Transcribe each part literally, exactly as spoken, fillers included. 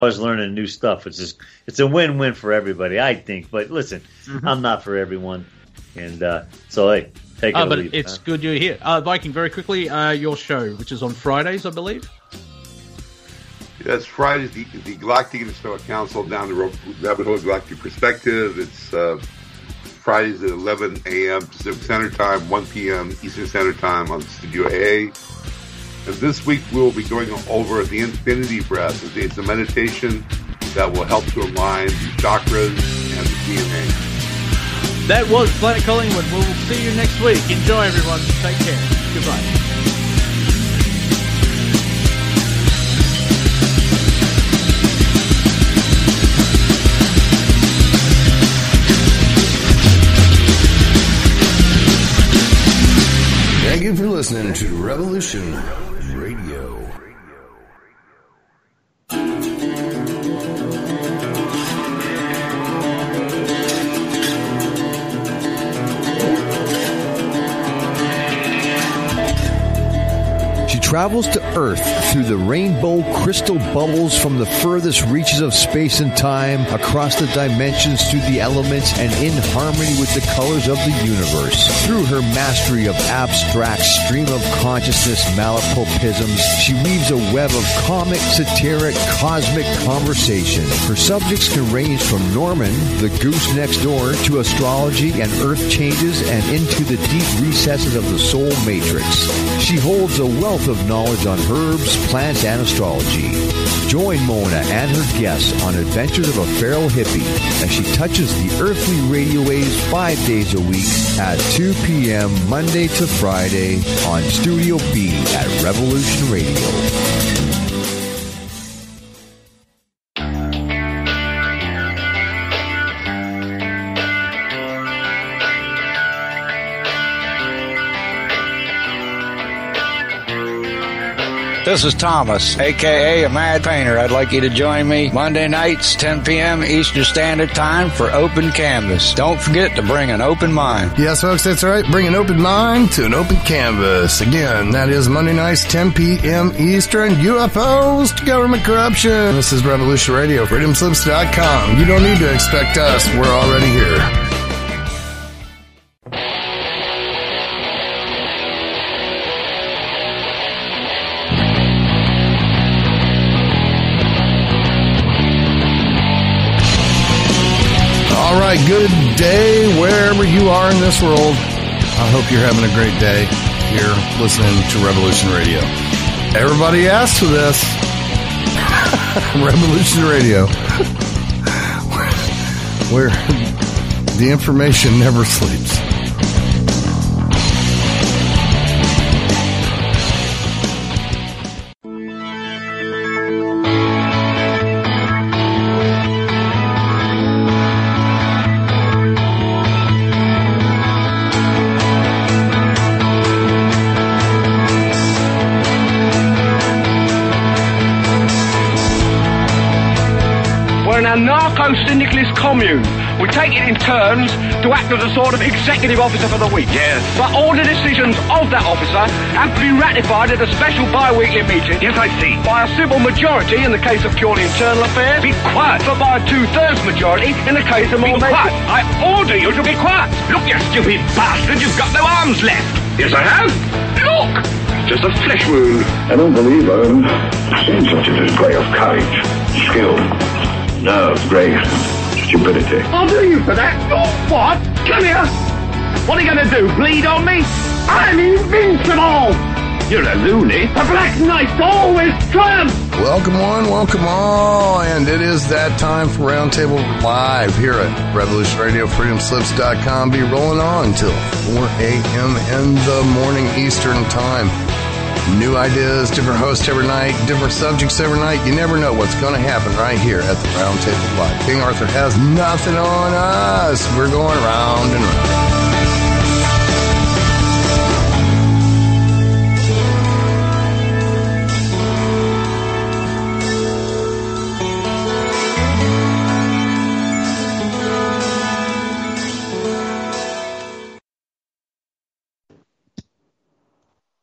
always learning new stuff. It's just it's a win-win for everybody, I think. But listen, mm-hmm. I'm not for everyone, and uh, so hey, take it. Uh, or but leave it's it, huh? good you're here, uh, Viking. Very quickly, uh, your show, which is on Fridays, I believe. That's Fridays. The, the Galactic Interstellar Council down the road, Rabbit Hole Galactic Perspective. It's uh, Fridays at eleven a.m. Pacific Standard Time, one p.m. Eastern Standard Time on Studio A. And this week we'll be going over the Infinity Breath. It's a meditation that will help to align the chakras and the D N A. That was Planet Collingwood. We'll see you next week. Enjoy, everyone. Take care. Goodbye. Thank you for listening to Revolution Radio. Travels to Earth through the rainbow crystal bubbles from the furthest reaches of space and time, across the dimensions, through the elements, and in harmony with the colors of the universe. Through her mastery of abstract stream of consciousness malapropisms, she weaves a web of comic, satiric, cosmic conversation. Her subjects can range from Norman, the goose next door, to astrology and earth changes, and into the deep recesses of the soul matrix. She holds a wealth of knowledge on herbs, plants, and astrology. Join Mona and her guests on adventures of a feral hippie as she touches the earthly radio waves five days a week at two p.m. Monday to Friday on Studio B at Revolution Radio. This is Thomas, a k a. a Mad Painter. I'd like you to join me Monday nights, ten p.m. Eastern Standard Time for Open Canvas. Don't forget to bring an open mind. Yes, folks, that's right. Bring an open mind to an open canvas. Again, that is Monday nights, ten p.m. Eastern. U F Os to government corruption. This is Revolution Radio, freedom slips dot com. You don't need to expect us. We're already here. All right, good day wherever you are in this world. I hope you're having a great day here listening to Revolution Radio. Everybody asks for this. Revolution Radio. Where the information never sleeps. Narco-syndicalist commune. We take it in turns to act as a sort of executive officer for the week. Yes. But all the decisions of that officer have to be ratified at a special bi-weekly meeting. Yes, I see. By a simple majority in the case of purely internal affairs. Be quiet. But by a two-thirds majority in the case of more... Be quiet. I order you to be quiet. Look, you stupid bastard, you've got no arms left. Yes, I have. Look. Just a flesh wound. I don't believe I've seen such a display of courage, skill, nerve, grace, stupidity. I'll do you for that. Oh, what? Come here. What are you going to do, bleed on me? I'm invincible. You're a loony. The Black Knight always triumphs. Welcome one, welcome all, and it is that time for Roundtable Live here at Revolution Radio, freedom slips dot com. Be rolling on till four a.m. in the morning Eastern Time. New ideas, different hosts every night, different subjects every night. You never know what's going to happen right here at the Roundtable Live. King Arthur has nothing on us. We're going round and round.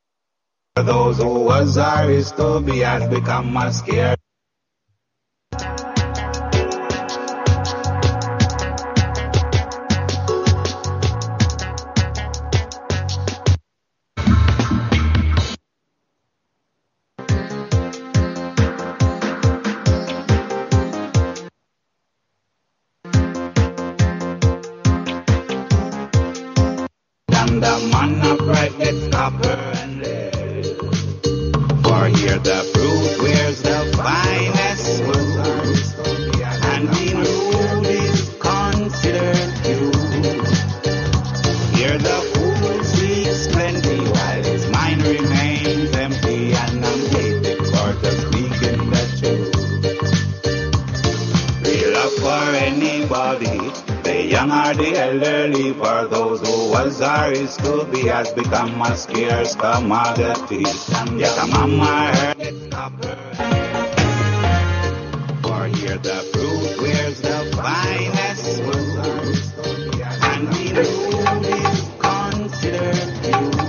Those who was are is to be has become more scared. anybody. The young or the elderly, for those who was or is to be, has become a scarce commodity. Yet a mama heard it copper. For here the fruit wears the finest wood, and the room is considered few.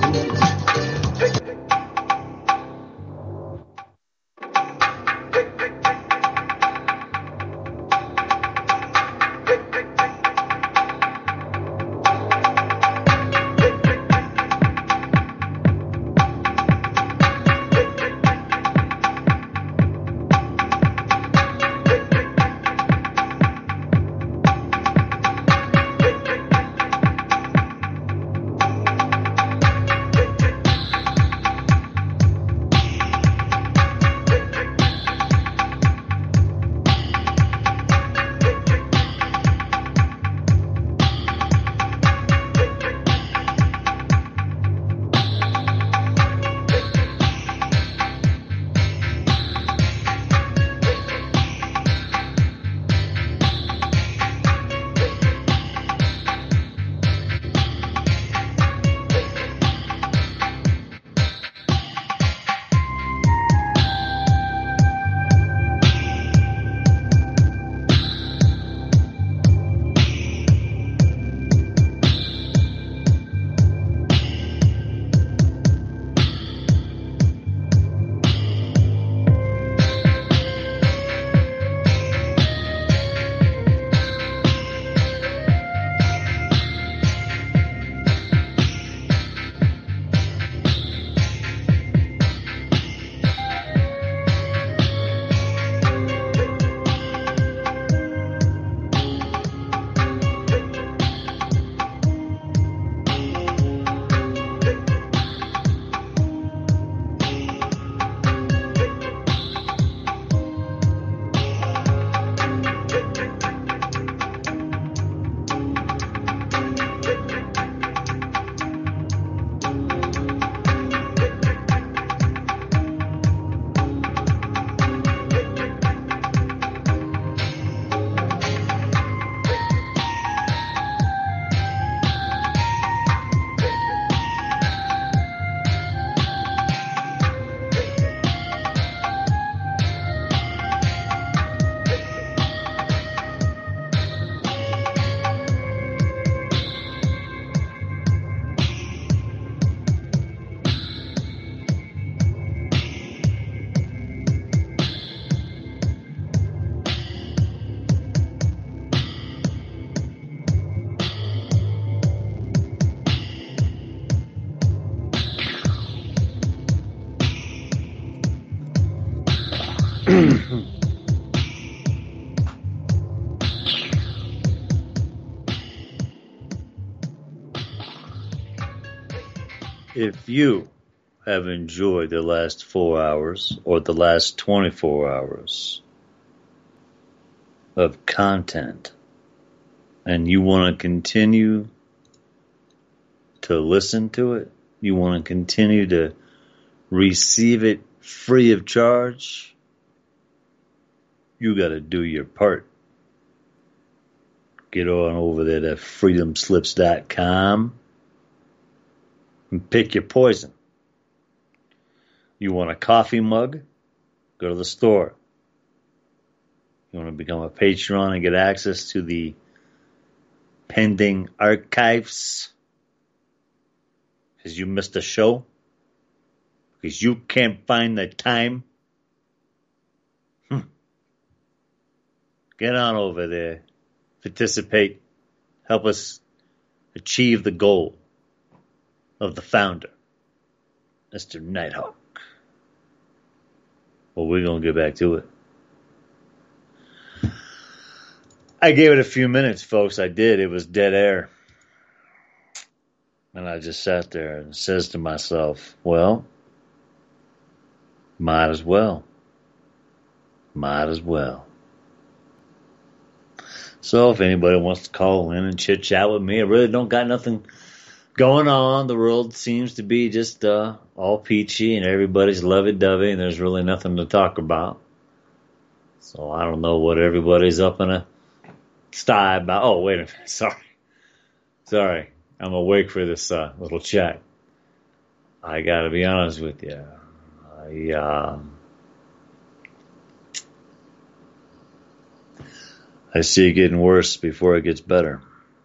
If you have enjoyed the last four hours or the last twenty-four hours of content and you want to continue to listen to it, you want to continue to receive it free of charge, you got to do your part. Get on over there to freedom slips dot com and pick your poison. You want a coffee mug? Go to the store. You want to become a patron and get access to the pending archives because you missed a show? Because you can't find the time? Hmm. Get on over there. Participate. Help us achieve the goal of the founder, Mister Nighthawk. Well, we're going to get back to it. I gave it a few minutes, folks. I did. It was dead air. And I just sat there and says to myself, well, might as well. Might as well. So if anybody wants to call in and chit chat with me, I really don't got nothing going on. The world seems to be just uh, all peachy and everybody's lovey-dovey and there's really nothing to talk about. So I don't know what everybody's up in a style. By, oh, wait a minute. Sorry. Sorry. I'm awake for this uh, little chat. I got to be honest with you. I, uh, I see it getting worse before it gets better.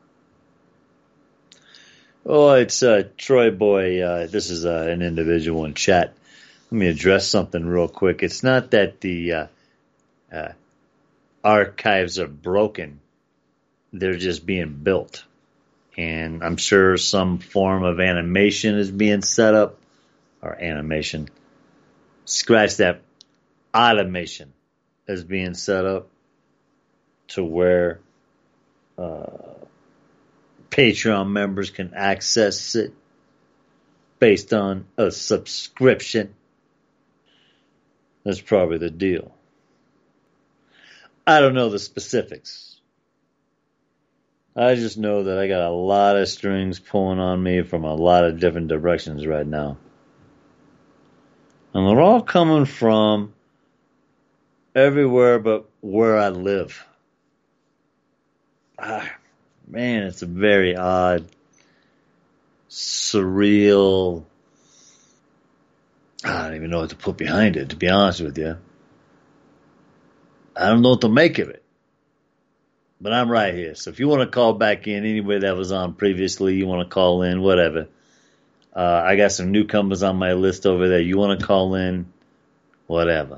Oh, it's uh, Troy Boy. Uh, this is uh, an individual in chat. Let me address something real quick. It's not that the uh, uh, archives are broken. They're just being built. And I'm sure some form of animation is being set up. Or animation. Scratch that. Automation is being set up to where uh, Patreon members can access it based on a subscription. That's probably the deal. I don't know the specifics. I just know that I got a lot of strings pulling on me from a lot of different directions right now. And they're all coming from everywhere but where I live. Ah, man, it's a very odd, surreal, I don't even know what to put behind it, to be honest with you. I don't know what to make of it. But I'm right here. So if you want to call back in, anybody that was on previously, you want to call in, whatever. Uh, I got some newcomers on my list over there. You want to call in, whatever.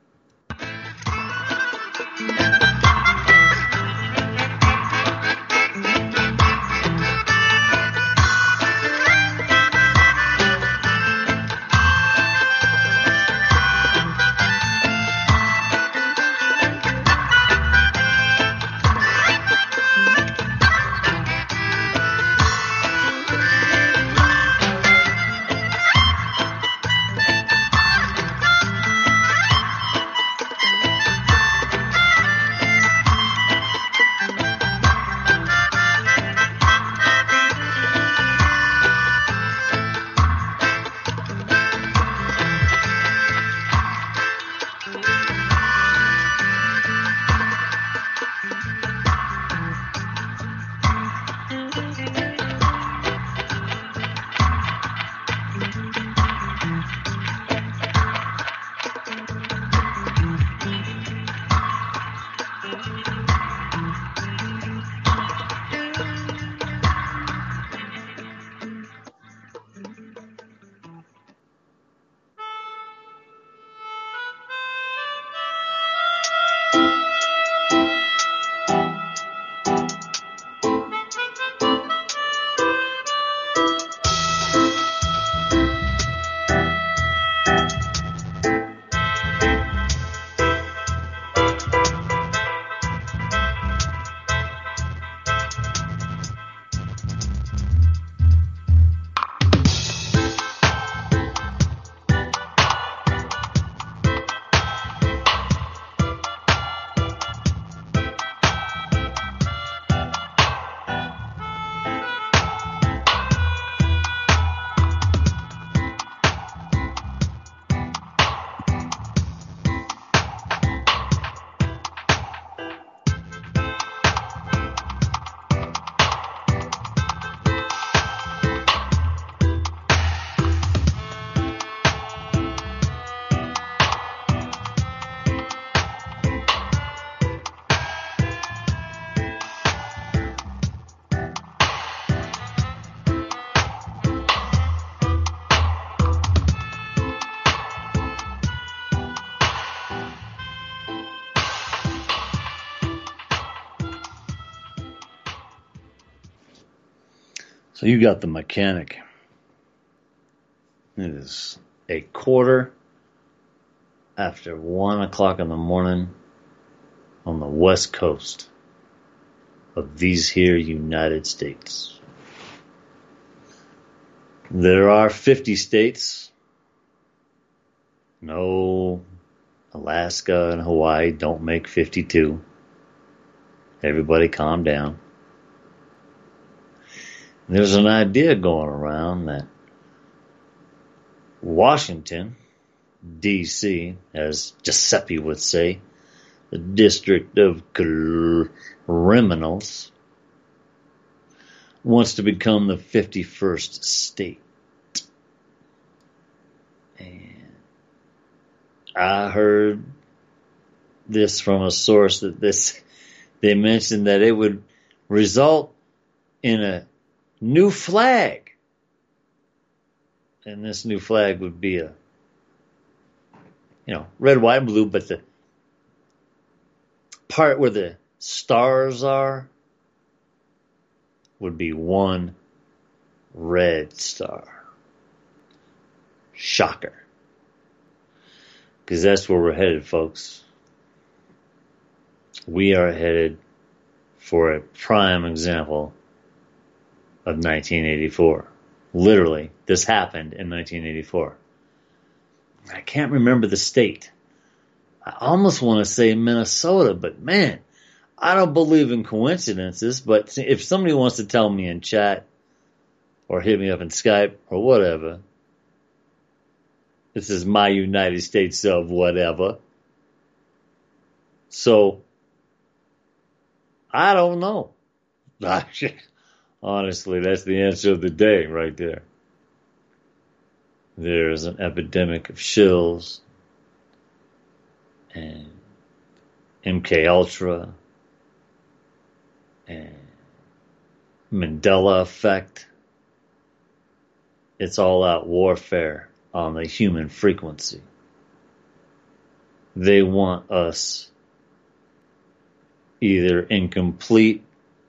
So you got the mechanic. It is a quarter after one o'clock in the morning on the west coast of these here United States. There are fifty states. No, Alaska and Hawaii don't make fifty-two. Everybody calm down. There's an idea going around that Washington, D C, as Giuseppe would say, the District of Criminals, wants to become the fifty-first state. And I heard this from a source that this, they mentioned that it would result in a new flag. And this new flag would be a, you know, red, white, and blue, but the part where the stars are would be one red star. Shocker. Because that's where we're headed, folks. We are headed for a prime example of nineteen eighty-four. Literally, this happened in nineteen eighty-four. I can't remember the state. I almost want to say Minnesota, but man, I don't believe in coincidences. But if somebody wants to tell me in chat or hit me up in Skype or whatever, this is my United States of whatever. So, I don't know. Honestly, that's the answer of the day right there. There's an epidemic of shills and M K Ultra and Mandela effect. It's all out warfare on the human frequency. They want us either in complete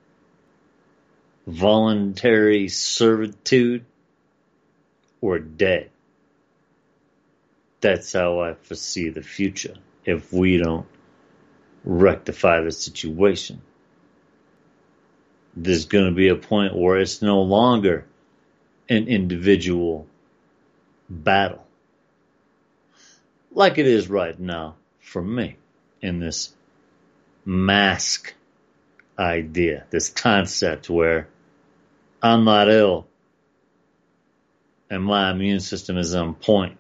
voluntary servitude or dead. That's how I foresee the future if we don't rectify the situation. There's going to be a point where it's no longer an individual battle like it is right now for me in this mask idea, this concept where I'm not ill and my immune system is on point.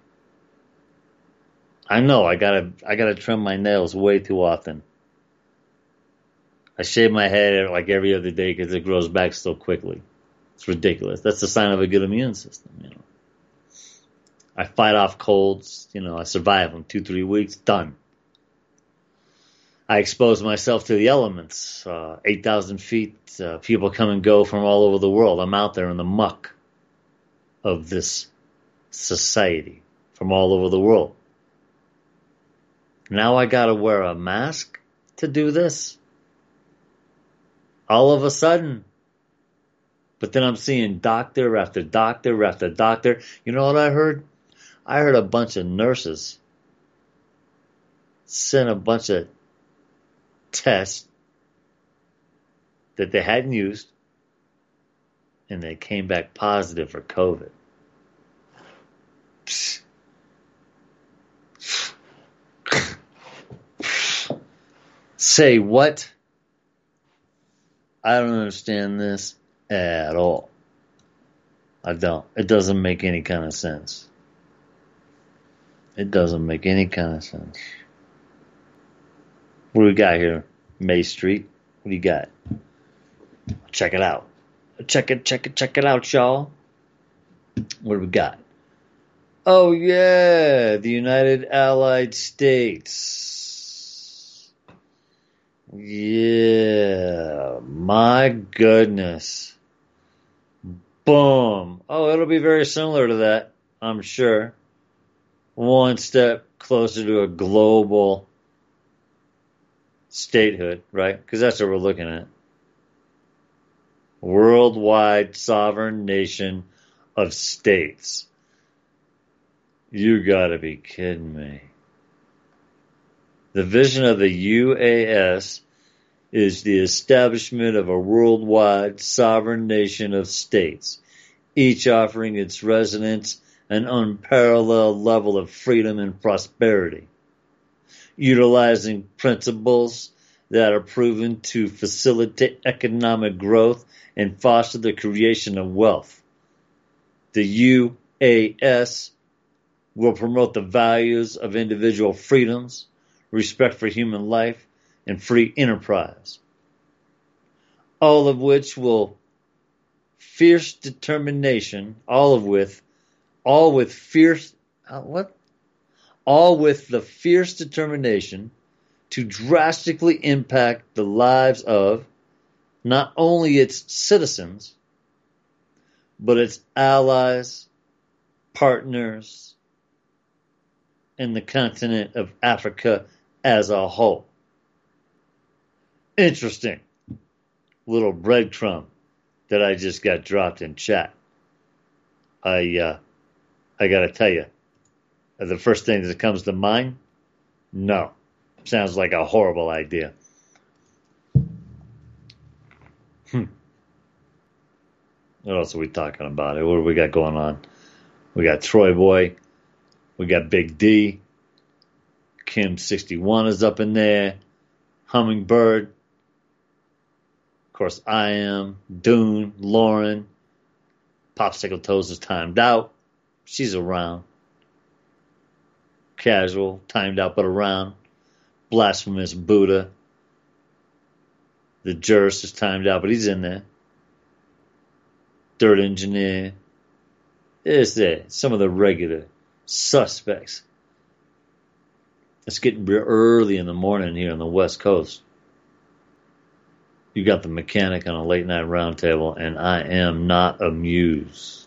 I know I gotta I gotta trim my nails way too often. I shave my head like every other day because it grows back so quickly. It's ridiculous. That's the sign of a good immune system, you know. I fight off colds, you know, I survive them two, three weeks, done. I expose myself to the elements, uh, eight thousand feet, uh, people come and go from all over the world. I'm out there in the muck of this society from all over the world. Now I gotta wear a mask to do this? All of a sudden. But then I'm seeing doctor after doctor after doctor. You know what I heard? I heard a bunch of nurses sent a bunch of tests that they hadn't used, and they came back positive for COVID. Say what? I don't understand this at all. I don't. It doesn't make any kind of sense. It doesn't make any kind of sense. What do we got here? May Street. What do you got? Check it out. Check it, check it, check it out, y'all. What do we got? Oh, yeah. The United Allied States. Yeah. My goodness. Boom. Oh, it'll be very similar to that, I'm sure. One step closer to a global statehood, right? Because that's what we're looking at. Worldwide sovereign nation of states. You gotta be kidding me. The vision of the U A S is the establishment of a worldwide sovereign nation of states, each offering its residents an unparalleled level of freedom and prosperity, utilizing principles that are proven to facilitate economic growth and foster the creation of wealth. The U A S will promote the values of individual freedoms, respect for human life, and free enterprise, all of which will fierce determination, all of with, all with fierce, uh, what? All with the fierce determination to drastically impact the lives of not only its citizens, but its allies, partners, and the continent of Africa as a whole. Interesting little breadcrumb that I just got dropped in chat. I uh, I gotta tell you, the first thing that comes to mind, no, sounds like a horrible idea. Hmm. What else are we talking about? What do we got going on? We got Troy Boy. We got Big D. Kim sixty-one is up in there. Hummingbird. Of course, I am. Dune. Lauren. Popsicle Toes is timed out. She's around. Casual. Timed out but around. Blasphemous Buddha. The Jurist is timed out, but he's in there. Dirt Engineer. Is there some of the regular suspects? It's getting real early in the morning here on the West Coast. You got the mechanic on a late night roundtable, and I am not amused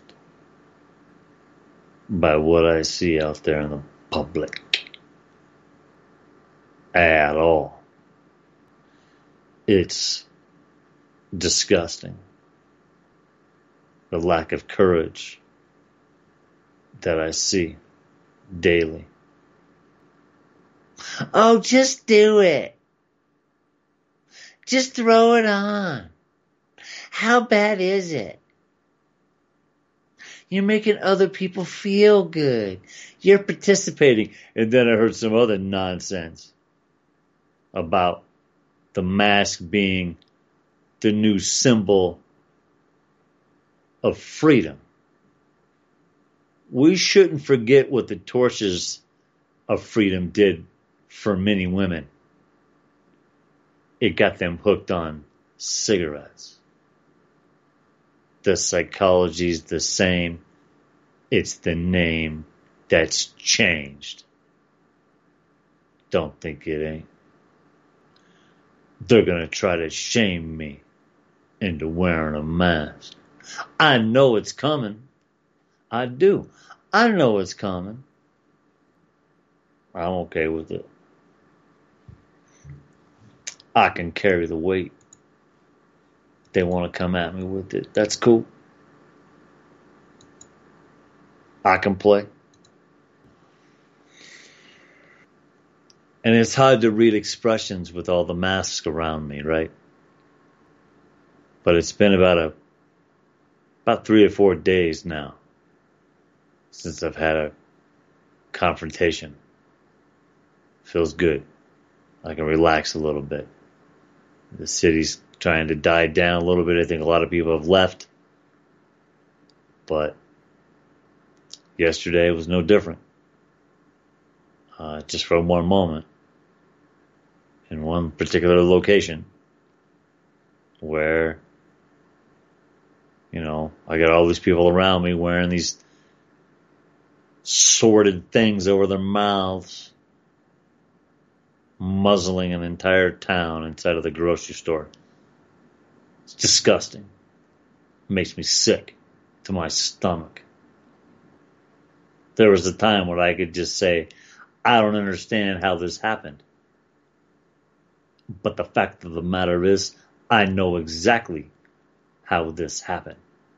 by what I see out there in the public at all. It's disgusting. The lack of courage that I see daily. Oh, just do it. Just throw it on. How bad is it? You're making other people feel good. You're participating. And then I heard some other nonsense about the mask being the new symbol of freedom. We shouldn't forget what the torches of freedom did for many women. It got them hooked on cigarettes. The psychology's the same. It's the name that's changed. Don't think it ain't. They're going to try to shame me into wearing a mask. I know it's coming. I do. I know it's coming. I'm okay with it. I can carry the weight. They want to come at me with it. That's cool. I can play. And it's hard to read expressions with all the masks around me, right? But it's been about a about three or four days now since I've had a confrontation. Feels good. I can relax a little bit. The city's trying to die down a little bit. I think a lot of people have left. But yesterday was no different. Uh, just for one moment. In one particular location. Where, you know, I got all these people around me wearing these sordid things over their mouths. Muzzling an entire town inside of the grocery store. It's disgusting. It makes me sick to my stomach. There was a time where I could just say, I don't understand how this happened. But the fact of the matter is, I know exactly how this happened.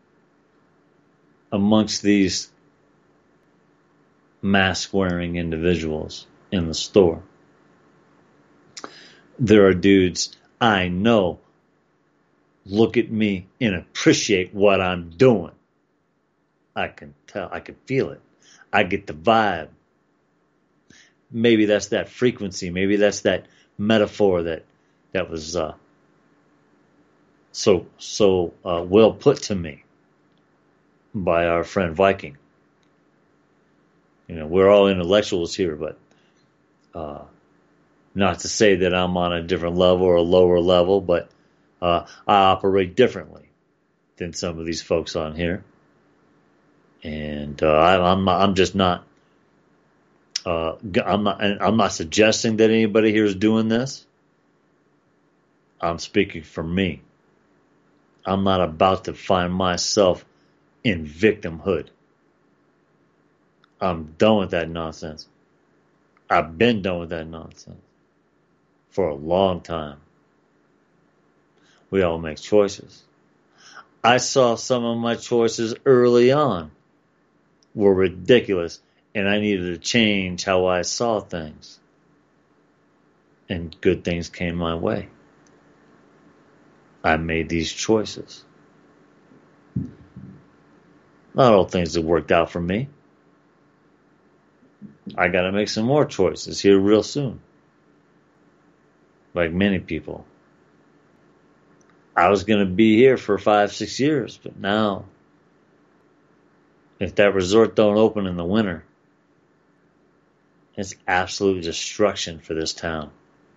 Amongst these mask-wearing individuals in the store, there are dudes I know look at me and appreciate what I'm doing. I can tell, I can feel it. I get the vibe. Maybe that's that frequency. Maybe that's that metaphor that that was uh, so so uh, well put to me by our friend Viking. You know, we're all intellectuals here, but uh, Not to say that I'm on a different level or a lower level, but uh, I operate differently than some of these folks on here. And uh, I, I'm not, I'm just not. Uh, I'm not. I'm not suggesting that anybody here is doing this. I'm speaking for me. I'm not about to find myself in victimhood. I'm done with that nonsense. I've been done with that nonsense for a long time. We all make choices. I saw some of my choices early on were ridiculous, and I needed to change how I saw things. And good things came my way. I made these choices. Not all things have worked out for me. I got to make some more choices here real soon. Like many people. I was going to be here for five, six years, but now, if that resort don't open in the winter, it's absolute destruction for this town.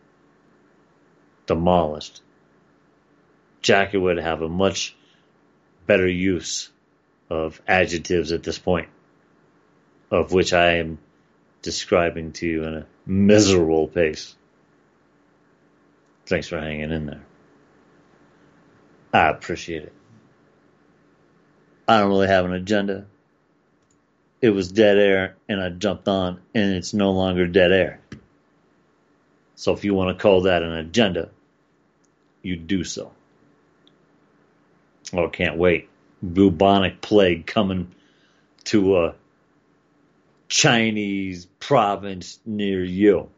Demolished. Jackie would have a much better use of adjectives at this point, of which I am describing to you in a miserable pace. Thanks for hanging in there. I appreciate it. I don't really have an agenda. It was dead air, and I jumped on, and it's no longer dead air. So if you want to call that an agenda, you do so. Oh, can't wait. Bubonic plague coming to a Chinese province near you.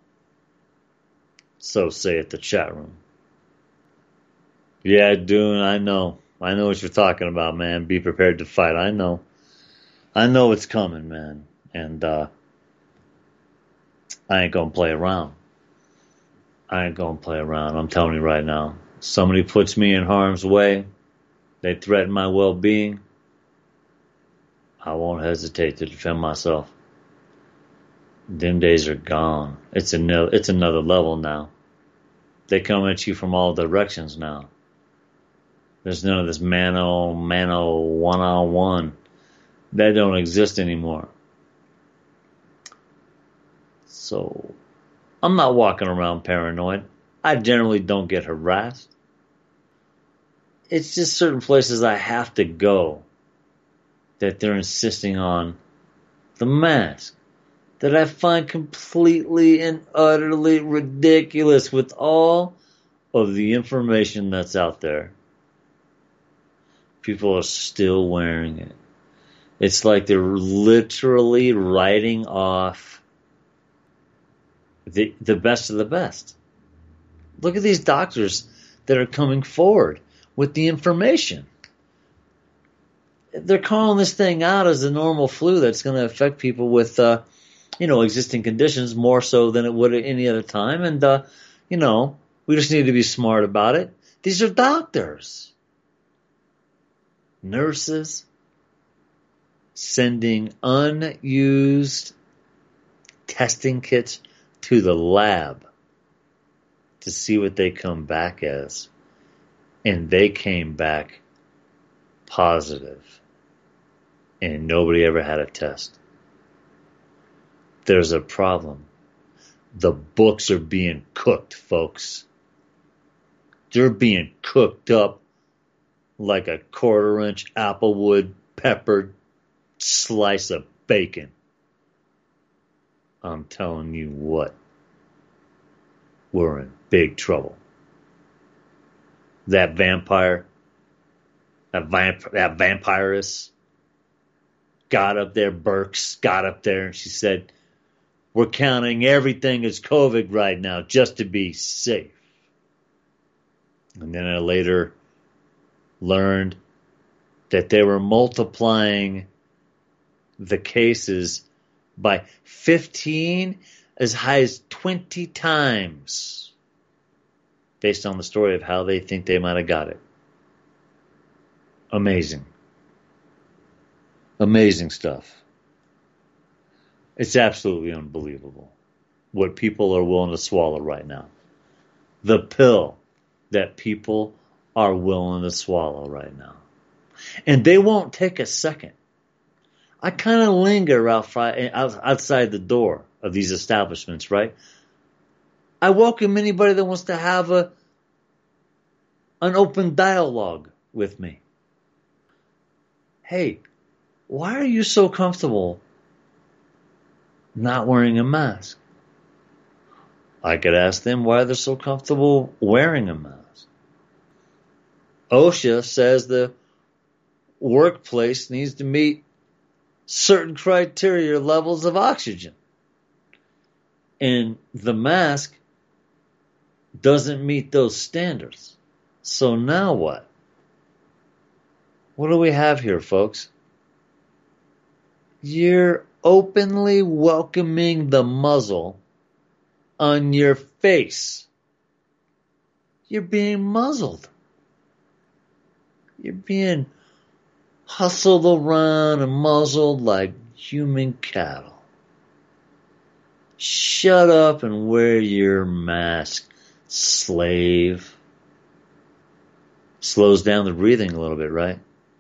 So say it, the chat room. Yeah, Dune, I know. I know what you're talking about, man. Be prepared to fight. I know. I know it's coming, man. And uh, I ain't going to play around. I ain't going to play around. I'm telling you right now. Somebody puts me in harm's way. They threaten my well-being. I won't hesitate to defend myself. Them days are gone. It's another, it's another level now. They come at you from all directions now. There's none of this mano, mano, one-on-one. That don't exist anymore. So, I'm not walking around paranoid. I generally don't get harassed. It's just certain places I have to go that they're insisting on the mask that I find completely and utterly ridiculous with all of the information that's out there. People are still wearing it. It's like they're literally writing off the the best of the best. Look at these doctors that are coming forward with the information. They're calling this thing out as a normal flu that's going to affect people with, uh, you know, existing conditions more so than it would at any other time. And, uh, you know, we just need to be smart about it. These are doctors. Nurses sending unused testing kits to the lab to see what they come back as. And they came back positive. And nobody ever had a test. There's a problem. The books are being cooked, folks. They're being cooked up like a quarter inch applewood peppered slice of bacon. I'm telling you what. We're in big trouble. That vampire, that, vamp- that vampiress got up there, Burks got up there, and she said, we're counting everything as COVID right now just to be safe. And then I later learned that they were multiplying the cases by fifteen, as high as twenty times, based on the story of how they think they might have got it. Amazing. Amazing stuff. It's absolutely unbelievable. what people are willing to swallow right now. The pill that people are willing to swallow right now. And they won't take a second. I kind of linger outside the door of these establishments, right? I welcome anybody that wants to have a an open dialogue with me. Hey, why are you so comfortable not wearing a mask? I could ask them why they're so comfortable wearing a mask. OSHA says the workplace needs to meet certain criteria levels of oxygen. And the mask doesn't meet those standards. So now what? What do we have here, folks? You're openly welcoming the muzzle on your face. You're being muzzled. You're being hustled around and muzzled like human cattle. Shut up and wear your mask, slave. Slows down the breathing a little bit, right?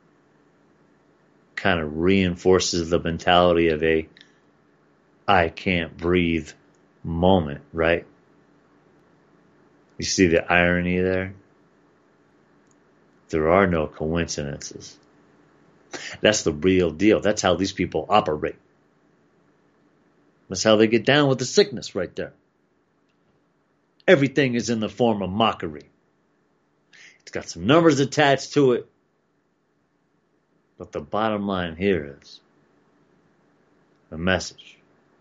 Kind of reinforces the mentality of a I can't breathe moment, right? You see the irony there? There are no coincidences. That's the real deal. That's how these people operate. That's how they get down with the sickness right there. Everything is in the form of mockery. It's got some numbers attached to it. But the bottom line here is the message.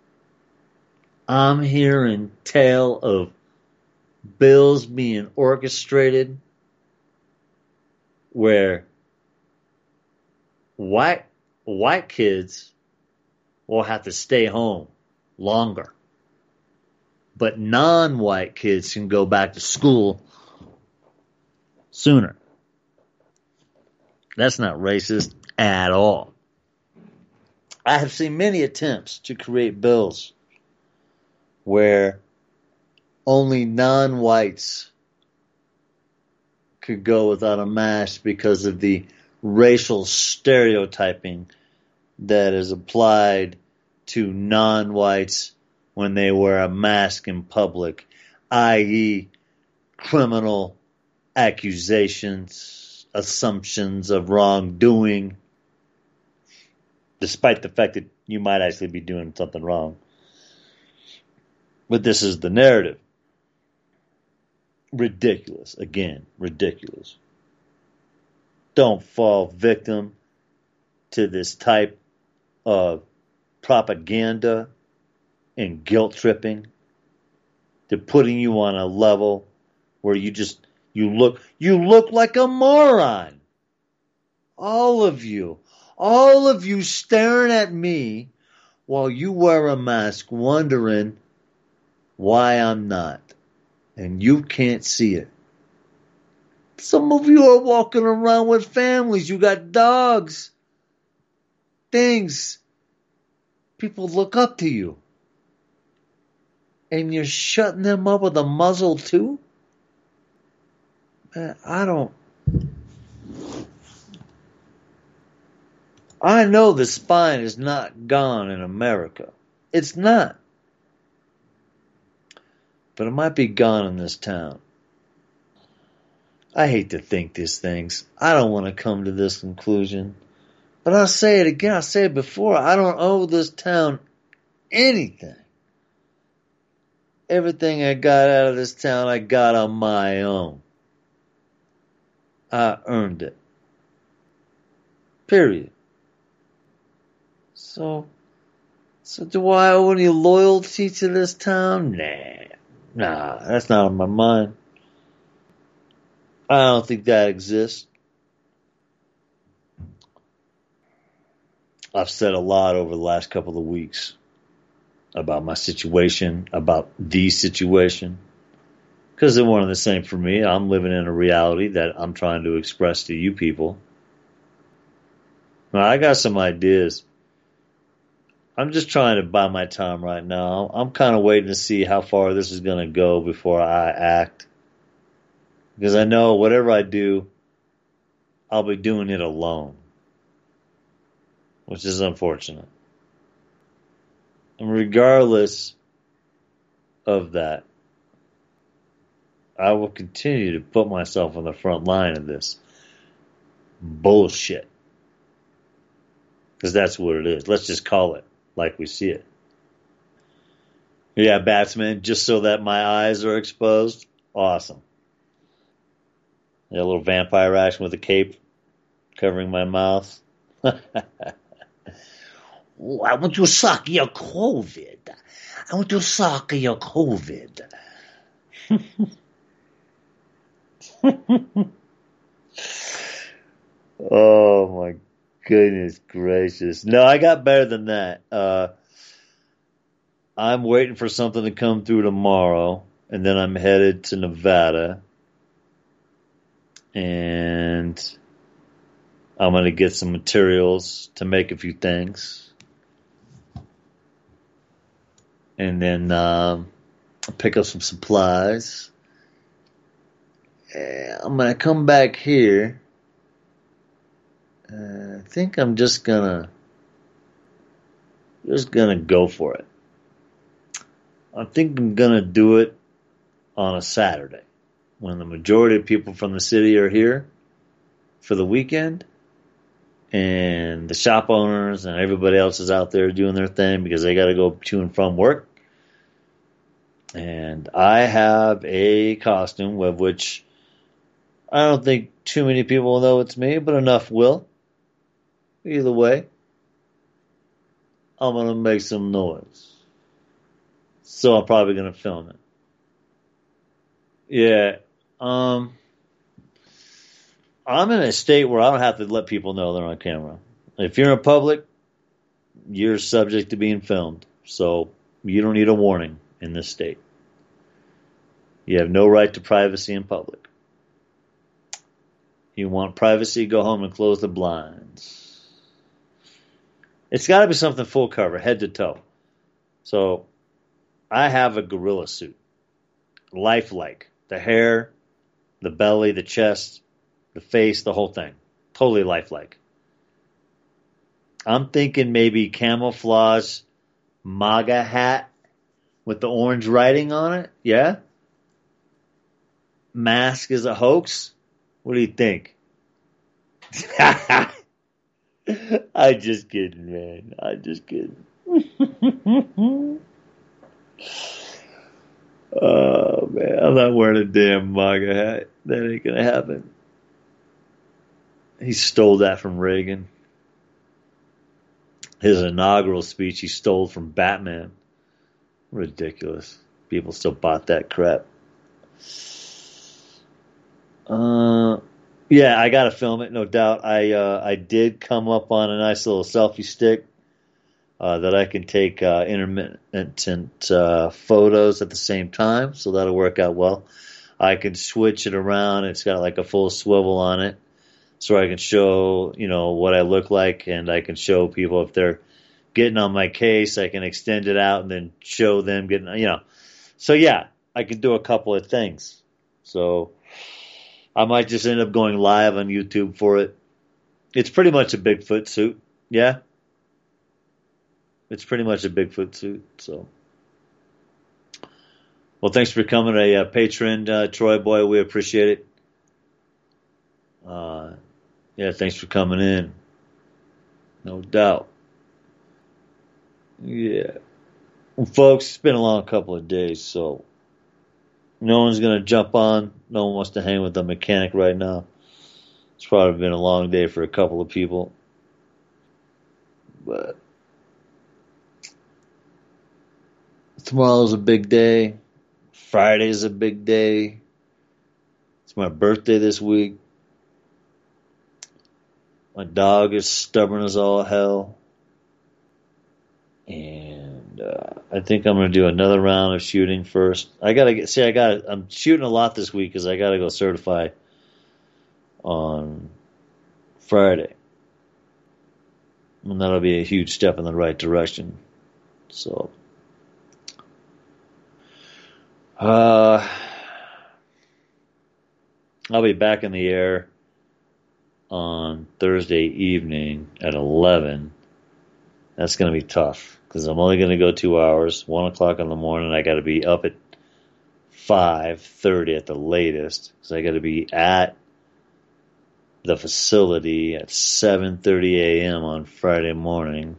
I'm hearing tale of bills being orchestrated where white white kids will have to stay home longer, but non-white kids can go back to school sooner. That's not racist at all. I have seen many attempts to create bills where only non-whites could go without a mask because of the racial stereotyping that is applied to non-whites when they wear a mask in public, that is criminal accusations, assumptions of wrongdoing, despite the fact that you might actually be doing something wrong. But this is the narrative. Ridiculous. Again, ridiculous. Don't fall victim to this type of propaganda and guilt tripping. They're putting you on a level where you just, you look, you look like a moron. All of you. All of you staring at me while you wear a mask wondering why I'm not. And you can't see it. Some of you are walking around with families. You got dogs. Things. People look up to you. And you're shutting them up with a muzzle too? Man, I don't... I know the spine is not gone in America. It's not. But it might be gone in this town. I hate to think these things. I don't want to come to this conclusion. But I'll say it again. I said it before. I don't owe this town anything. Everything I got out of this town, I got on my own. I earned it. Period. So, so do I owe any loyalty to this town? Nah. Nah, that's not on my mind. I don't think that exists. I've said a lot over the last couple of weeks about my situation, about the situation, because they're one and the same for me. I'm living in a reality that I'm trying to express to you people. Now, I got some ideas. I'm just trying to buy my time right now. I'm kind of waiting to see how far this is going to go before I act. Because I know whatever I do, I'll be doing it alone. Which is unfortunate. And regardless of that, I will continue to put myself on the front line of this bullshit. Because that's what it is. Let's just call it like we see it. Yeah, Batsman, just so that my eyes are exposed. Awesome. Yeah, a little vampire action with a cape covering my mouth. I want to suck your COVID. I want to suck your COVID. Oh my goodness gracious. No, I got better than that. Uh, I'm waiting for something to come through tomorrow, and then I'm headed to Nevada. And I'm going to get some materials to make a few things. And then um, pick up some supplies. And I'm going to come back here. Uh, I think I'm just going to just going to go for it. I think I'm going to do it on a Saturday when the majority of people from the city are here for the weekend. And the shop owners and everybody else is out there doing their thing because they got to go to and from work. And I have a costume of which I don't think too many people will know it's me, but enough will. Either way, I'm going to make some noise. So I'm probably going to film it. Yeah. Um... I'm in a state where I don't have to let people know they're on camera. If you're in public, you're subject to being filmed. So you don't need a warning in this state. You have no right to privacy in public. You want privacy, go home and close the blinds. It's got to be something full cover, head to toe. So I have a gorilla suit. Lifelike. The hair, the belly, the chest, the face, the whole thing. Totally lifelike. I'm thinking maybe camouflage MAGA hat with the orange writing on it. Yeah? Mask is a hoax? What do you think? I'm just kidding, man. I'm just kidding. Oh, man. I'm not wearing a damn MAGA hat. That ain't going to happen. He stole that from Reagan. His inaugural speech he stole from Batman. Ridiculous. People still bought that crap. Uh, yeah, I gotta film it, no doubt. I uh, I did come up on a nice little selfie stick uh, that I can take uh, intermittent uh, photos at the same time, so that'll work out well. I can switch it around. It's got like a full swivel on it. So I can show, you know, what I look like, and I can show people if they're getting on my case, I can extend it out and then show them getting, you know. So, yeah, I can do a couple of things. So I might just end up going live on YouTube for it. It's pretty much a Bigfoot suit, yeah? It's pretty much a Bigfoot suit, so. Well, thanks for becoming a uh, patron, uh, Troy Boy. We appreciate it. Uh, yeah, thanks for coming in. No doubt. Yeah. Well, folks, it's been a long couple of days, so no one's going to jump on. No one wants to hang with the mechanic right now. It's probably been a long day for a couple of people. But tomorrow's a big day. Friday's a big day. It's my birthday this week. My dog is stubborn as all hell. And uh, I think I'm going to do another round of shooting first. I got to get, see, I got I'm shooting a lot this week because I got to go certify on Friday. And that'll be a huge step in the right direction. So, uh, I'll be back in the air on Thursday evening at eleven. That's going to be tough because I'm only going to go two hours. One o'clock in the morning, I got to be up at five thirty at the latest because I got to be at the facility at seven thirty a.m. on Friday morning.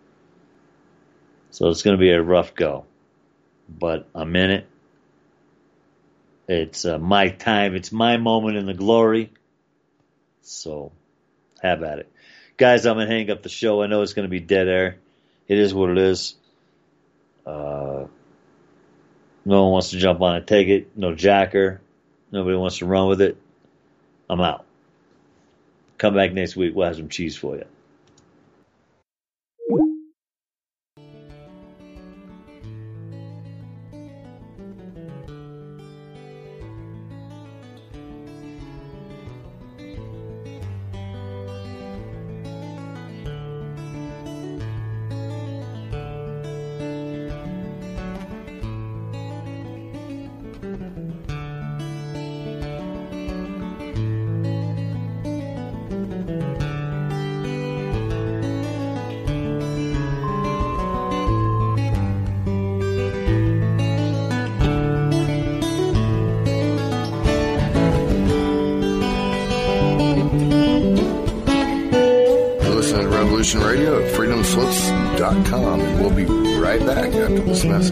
So it's going to be a rough go, but I'm in it. It's uh, my time. It's my moment in the glory. So have at it. Guys, I'm going to hang up the show. I know it's going to be dead air. It is what it is. Uh, no one wants to jump on it, take it. No jacker. Nobody wants to run with it. I'm out. Come back next week. We'll have some cheese for you. Radio at freedom slips dot com. We'll be right back after this message.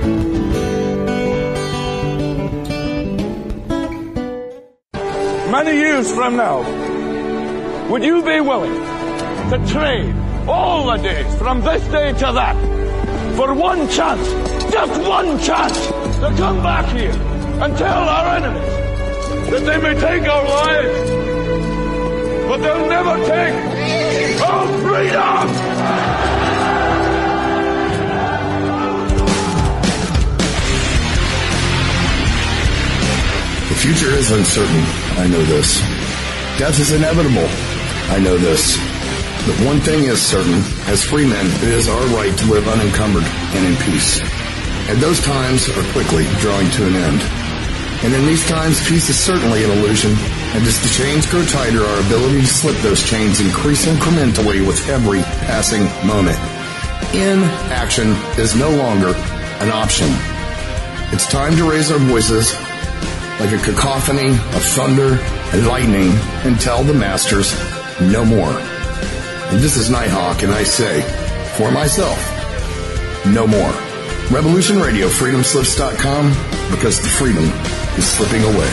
Many years from now, would you be willing to trade all the days from this day to that for one chance, just one chance, to come back here and tell our enemies that they may take our lives, but they'll never take our freedom! The future is uncertain. I know this. Death is inevitable. I know this. But one thing is certain. As free men, it is our right to live unencumbered and in peace. And those times are quickly drawing to an end. And in these times, peace is certainly an illusion. And as the chains grow tighter, our ability to slip those chains increase incrementally with every passing moment. Inaction is no longer an option. It's time to raise our voices like a cacophony of thunder and lightning and tell the masters no more. And this is Nighthawk, and I say, for myself, no more. Revolution Radio, freedom slips dot com, because the freedom is slipping away.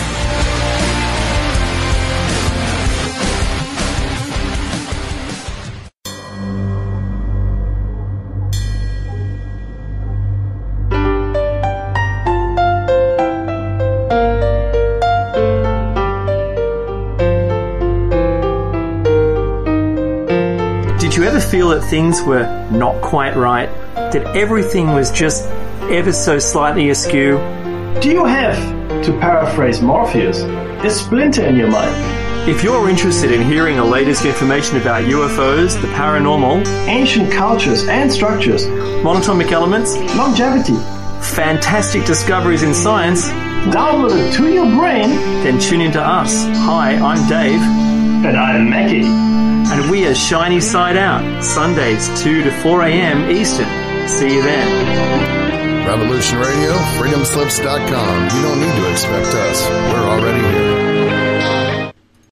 Did you ever feel that things were not quite right? That everything was just ever so slightly askew? Do you have, to paraphrase Morpheus, a splinter in your mind? If you're interested in hearing the latest information about U F Os, the paranormal, ancient cultures and structures, monatomic elements, longevity, fantastic discoveries in science, downloaded to your brain, then tune into us. Hi, I'm Dave. And I'm Mackie. And we are Shiny Side Out, Sundays two to four a.m. Eastern. See you then. Revolution Radio, freedom slips dot com. You don't need to expect us. We're already here.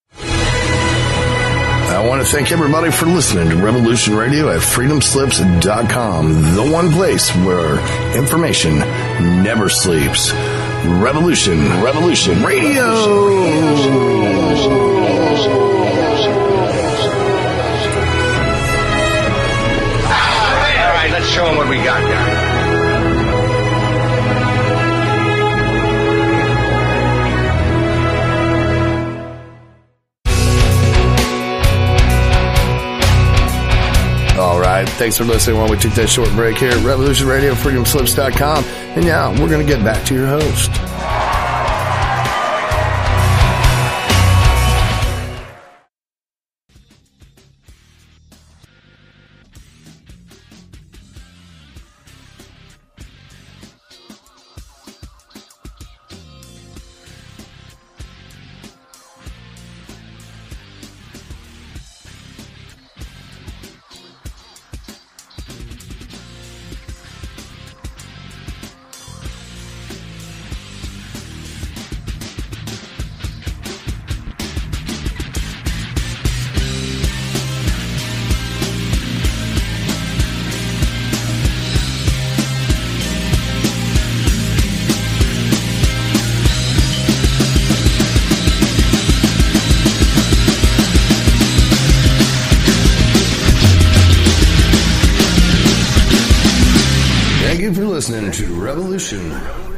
I want to thank everybody for listening to Revolution Radio at freedom slips dot com, the one place where information never sleeps. Revolution, Revolution Radio. Revolution, Radio. Let's show them what we got there. All right. Thanks for listening while we took that short break here at Revolution Radio, freedom slips dot com. And now we're going to get back to your host. you for listening to Revolution